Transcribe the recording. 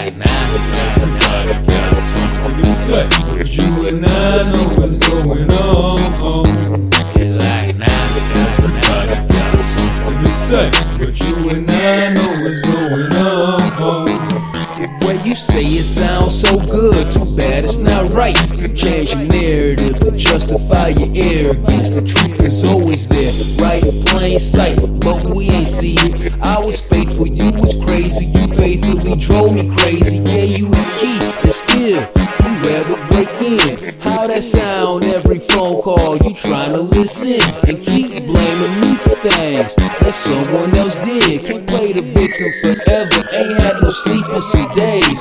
like now, everybody got something to say. But you and I know what's going on. Get like now, everybody got something to say. But you and I know what's going on. The way you say it sounds so good, too bad it's not right. You change your narrative to justify your arrogance. The truth is always there, right in plain sight, but we ain't see it. I was faithful, you was crazy. You faithfully drove me crazy. Yeah, you was key, and still you rather break in. How that sound every phone call? You trying to listen and keep blaming me for things that someone else did. Can't play the victim forever. Ain't had no sleep in some days.